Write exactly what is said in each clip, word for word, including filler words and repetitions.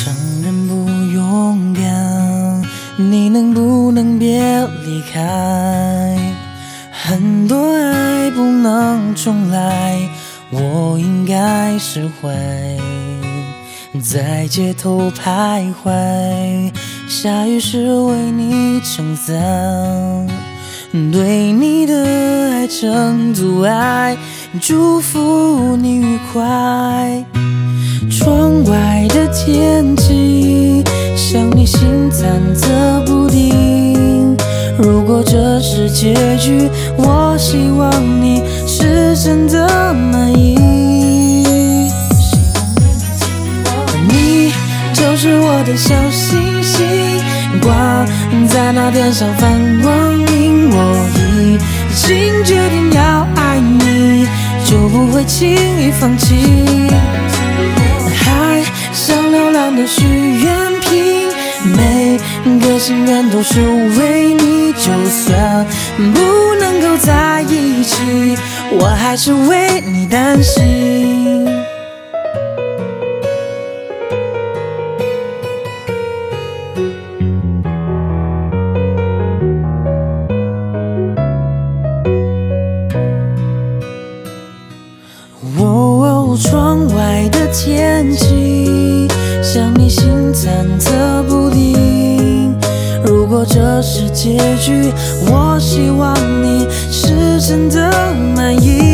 承认不勇敢，你能不能别离开？很多爱不能重来，我应该释怀。在街头徘徊，下雨时为你撑伞，对你的爱成阻碍，祝福你愉快。窗外的天气像你心忐忑不定，如果这是结局，我希望你是真的满意。你就是我的小星星，挂在那天上放光明，我已经决定要爱你，就不会轻易放弃。海像流浪的许愿瓶，每个心愿都是为你，就算不能够在一起，我还是为你担心。哦，窗外的天气像你心忐忑不定，如果这是结局，我希望你是真的满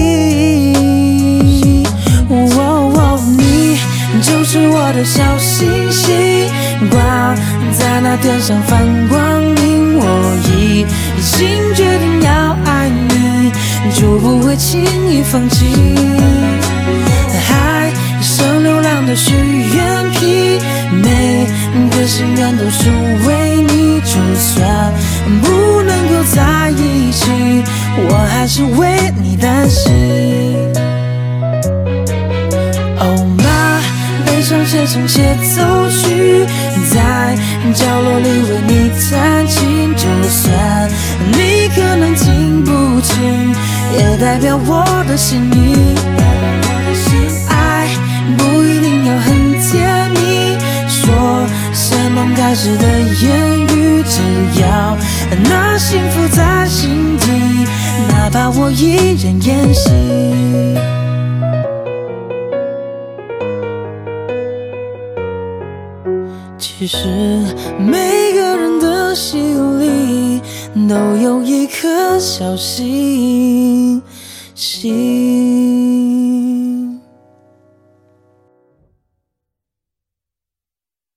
意。哦，你就是我的小星星，挂在那天上放光明，我已经决定要爱你，就不会轻易放弃。海像流浪的许愿瓶，每个心愿都是为你，就算不能够在一起，我还是为你担心。Oh my， 悲伤写成协奏曲，在角落里为你弹琴，就算你可能听不清，也代表我的心意。爱不一定要很甜蜜，说些能开始的言语，只要那幸福在心底，哪怕我一人演戏。其实每个人的心里都有一颗小星星。